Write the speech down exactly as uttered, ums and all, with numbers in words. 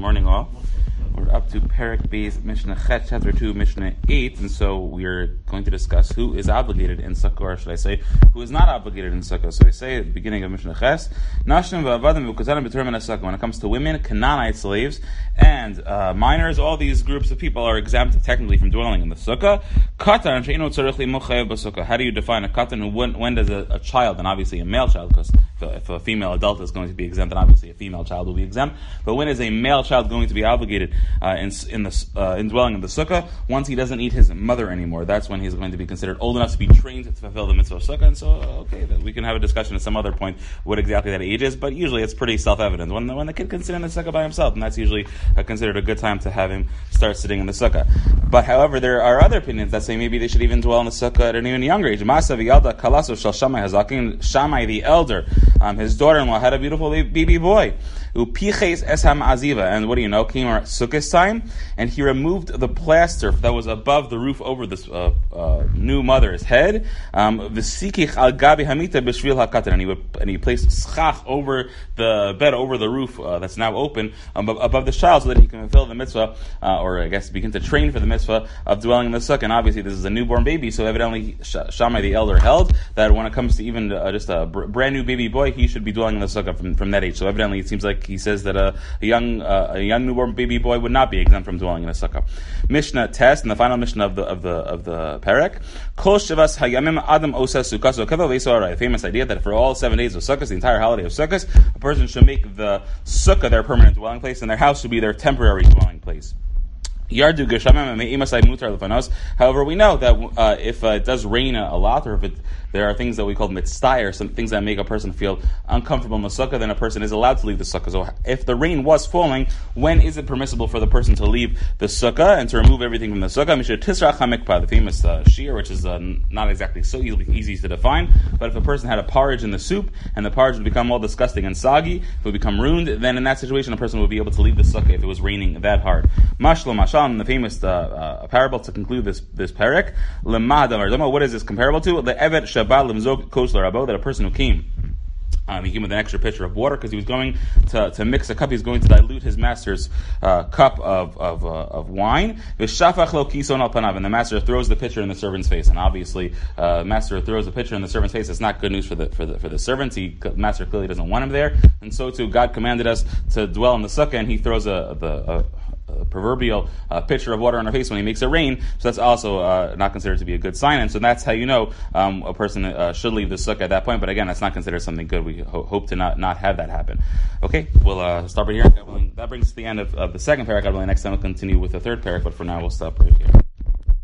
Morning all. We're up to Perek Beis Mishnah Chet, chapter two, Mishnah eight, and so we're going to discuss who is obligated in Sukkah, or should I say, who is not obligated in Sukkah. So I say at the beginning of Mishnah Ches, Nashim v'avadim v'kuzanim b'termin Sukkah. When it comes to women, Canaanite slaves, and uh, minors, all these groups of people are exempt technically from dwelling in the Sukkah. Katan she'ino tzarich li'mochayev b'Sukkah. How do you define a katan? Who when, when does a, a child, and obviously a male child, because if a, if a female adult is going to be exempt, then obviously a female child will be exempt. But when is a male child going to be obligated uh, in in the uh, in dwelling in the sukkah? Once he doesn't eat his mother anymore, that's when he's going to be considered old enough to be trained to fulfill the mitzvah of sukkah. And so, okay, then we can have a discussion at some other point what exactly that age is. But usually, it's pretty self-evident when the, when the kid can sit in the sukkah by himself, and that's usually uh, considered a good time to have him start sitting in the sukkah. But however, there are other opinions that say maybe they should even dwell in the sukkah at an even younger age. Masa v'yalda kalaso shel Shammai hazakin. Shammai the elder, um, his daughter-in-law had a beautiful baby boy. Upiches esham aziva, and what do you know? Came our sukkah time, and he removed the plaster that was above the roof over this uh, uh, new mother's head. V'sikich al gabi hamita b'shvil hakatan, and he would and he placed schach over the bed, over the roof uh, that's now open um, above the child, so that he can fulfill the mitzvah, uh, or I guess begin to train for the mitzvah of dwelling in the sukkah. And obviously, this is a newborn baby, so evidently Shammai the elder held that when it comes to even uh, just a br- brand new baby boy, he should be dwelling in the sukkah from, from that age. So evidently, it seems like he says that a, a young uh, a young newborn baby boy would not be exempt from dwelling in a sukkah. Mishnah test, and the final Mishnah of the of the of the Perek. Kol shavas hayamim adam osa sukkah. So kavel v'sorah, the famous idea that for all seven days of Sukkot, the entire holiday of Sukkot, a person should make the sukkah their permanent dwelling place, and their house should be their temporary dwelling place. Yardu geshamim me'imasai mutar lefanos. However, we know that uh, if uh, it does rain a, a lot, or if it there are things that we call mitzvah, some things that make a person feel uncomfortable in the sukkah, then a person is allowed to leave the sukkah. So if the rain was falling, when is it permissible for the person to leave the sukkah and to remove everything from the sukkah? Mishnah tisrach hamikpah, the famous uh, shiur, which is uh, not exactly so easy, easy to define, but if a person had a porridge in the soup, and the porridge would become all disgusting and soggy, it would become ruined, then in that situation a person would be able to leave the sukkah if it was raining that hard. Mashlo mashal, the famous uh, uh, parable to conclude this this perek, lemah, what is this comparable to? The evet shabal limzog kosh l'rabo, that a person who came Um, he came with an extra pitcher of water because he was going to, to mix a cup. He was going to dilute his master's uh, cup of of, uh, of wine. V'shafach lo kison al panav, and the master throws the pitcher in the servant's face. And obviously, uh, master throws the pitcher in the servant's face. It's not good news for the for the for the servants. He master clearly doesn't want him there, and so too God commanded us to dwell in the sukkah, and he throws a the. A, a proverbial uh, pitcher of water on our face when he makes it rain, so that's also uh, not considered to be a good sign, and so that's how you know um, a person uh, should leave the sukkah at that point. But again, that's not considered something good. We ho- hope to not, not have that happen. Okay, we'll uh, stop right here. That brings us to the end of, of the second paragraph. Next time we'll continue with the third paragraph, but for now we'll stop right here.